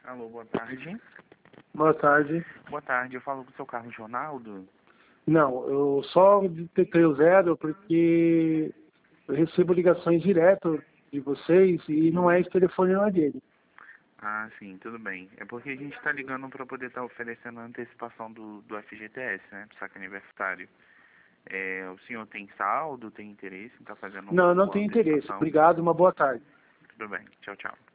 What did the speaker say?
Alô, boa tarde. Boa tarde. Boa tarde, eu falo com o seu Carlos Ronaldo. Não, eu só tentei o zero porque eu recebo ligações direto de vocês e não é esse telefone, não é dele. Ah, sim, tudo bem. É porque a gente está ligando para poder estar oferecendo a antecipação do FGTS, né, do saque aniversário. O senhor tem saldo, tem interesse em estar fazendo Não, eu não uma tenho interesse. antecipação? Obrigado, uma boa tarde. Tudo bem, tchau, tchau.